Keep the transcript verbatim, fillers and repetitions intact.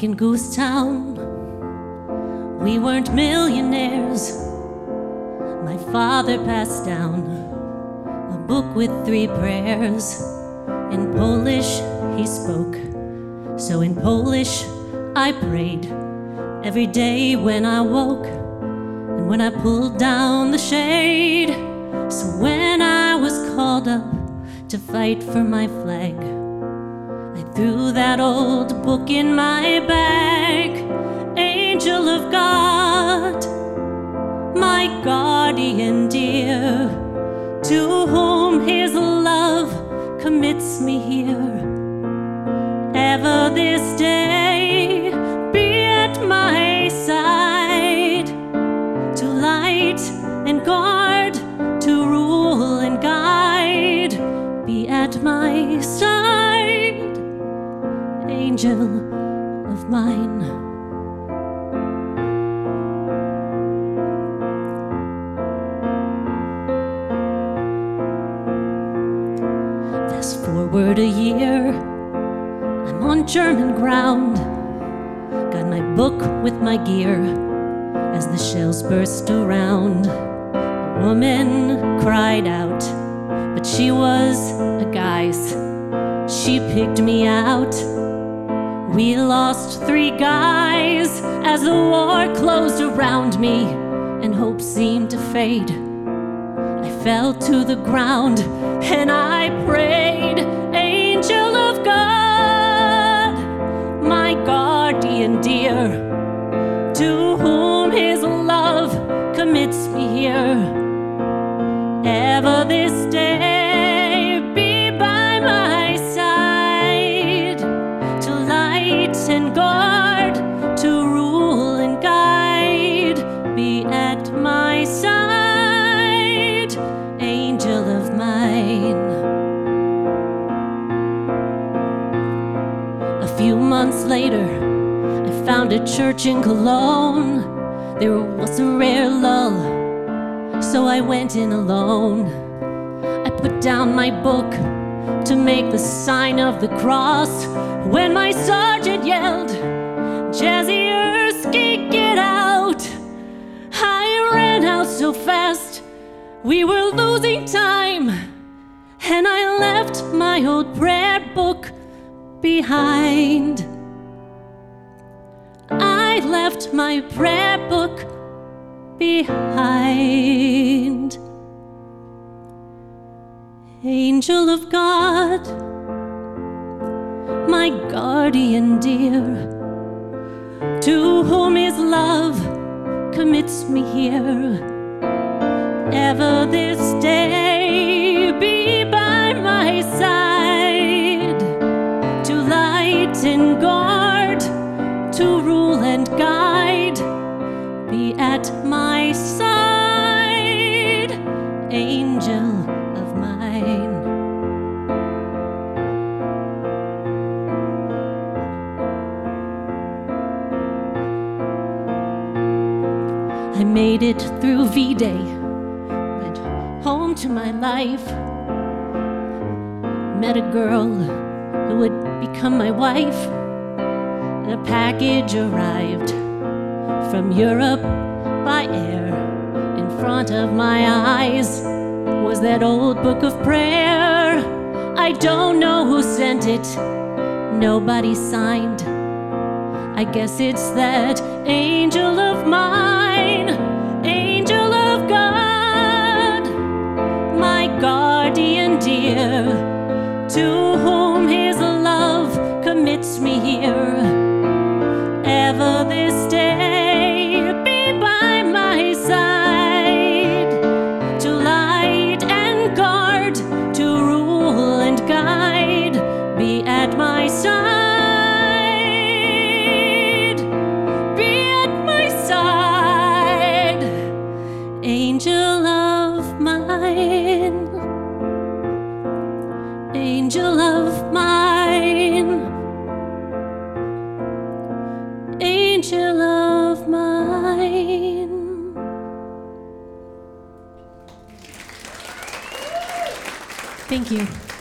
Back in Goose Town, we weren't millionaires. My father passed down a book with three prayers. In Polish he spoke, so in Polish I prayed every day when I woke and when I pulled down the shade. So when I was called up to fight for my flag, I threw that old book in my bag. Angel of God, my guardian dear, to whom his love commits me here. Ever this day be at my side, to light and guard, to rule and guide. Be at my side, angel of mine. Fast forward a year, I'm on German ground. Got my book with my gear as the shells burst around. A woman cried out, but she was a guy's. She picked me out. We lost three guys as the war closed around me and hope seemed to fade. I fell to the ground and I prayed. Angel of God, my guardian dear, to whom his love commits me here. Ever this day be by my side, to light and guard, to rule and guide. Be at my side, angel of mine. A few months later, I found a church in Cologne. There was a rare lull, so I went in alone. I put down my book to make the sign of the cross when my sergeant yelled, "Jazierski, get out!" I ran out so fast, we were losing time, and I left my old prayer book behind. I left my prayer book behind. Angel of God, my guardian dear, to whom his love commits me here. Ever this day be by my side, to light and guard, to rule and guide. Be at my side, angel of mine. I made it through V-Day, went home to my life, met a girl who would become my wife, and a package arrived from Europe by air. In front of my eyes was that old book of prayer. I don't know who sent it, nobody signed. I guess it's that angel of mine, angel of God, my guardian dear, to whom his love commits me here. Ever this day be by my side, to light and guard, to rule and guide. Be at my side, be at my side, angel of mine, angel of mine, angel of mine. Thank you.